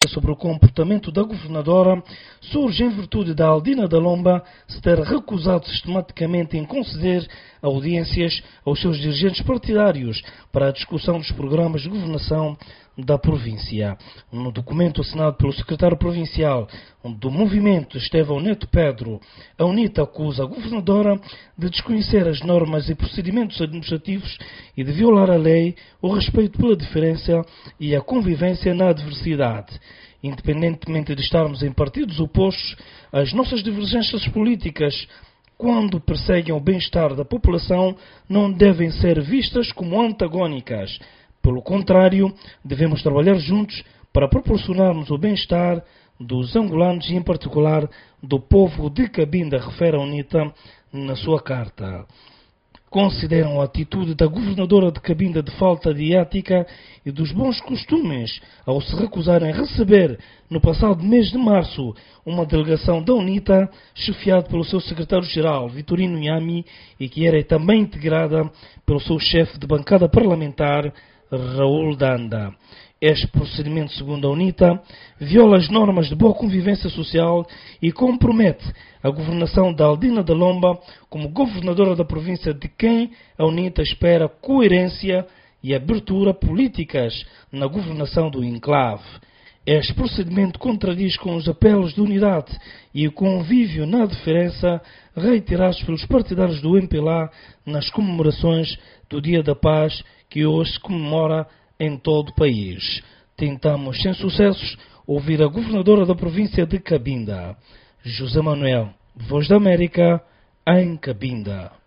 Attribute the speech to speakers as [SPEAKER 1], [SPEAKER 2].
[SPEAKER 1] sobre o comportamento da governadora surge em virtude da Aldina da Lomba se ter recusado sistematicamente em conceder audiências aos seus dirigentes partidários para a discussão dos programas de governação da província. No documento assinado pelo secretário provincial do movimento, Estevão Neto Pedro, a UNITA acusa a governadora de desconhecer as normas e procedimentos administrativos e de violar a lei, o respeito pela diferença e a convivência na adversidade. Independentemente de estarmos em partidos opostos, as nossas divergências políticas, quando perseguem o bem-estar da população, não devem ser vistas como antagónicas. Pelo contrário, devemos trabalhar juntos para proporcionarmos o bem-estar dos angolanos e, em particular, do povo de Cabinda, refere a UNITA na sua carta. Consideram a atitude da governadora de Cabinda de falta de ética e dos bons costumes ao se recusarem a receber, no passado mês de março, uma delegação da UNITA, chefiada pelo seu secretário-geral, Vitorino Nhami, e que era também integrada pelo seu chefe de bancada parlamentar, Raul Danda. Este procedimento, segundo a UNITA, viola as normas de boa convivência social e compromete a governação da Aldina da Lomba como governadora da província, de quem a UNITA espera coerência e abertura políticas na governação do enclave. Este procedimento contradiz com os apelos de unidade e o convívio na diferença reiterados pelos partidários do MPLA nas comemorações do Dia da Paz, que hoje se comemora em todo o país. Tentamos, sem sucessos, ouvir a governadora da província de Cabinda, José Manuel, Voz da América, em Cabinda.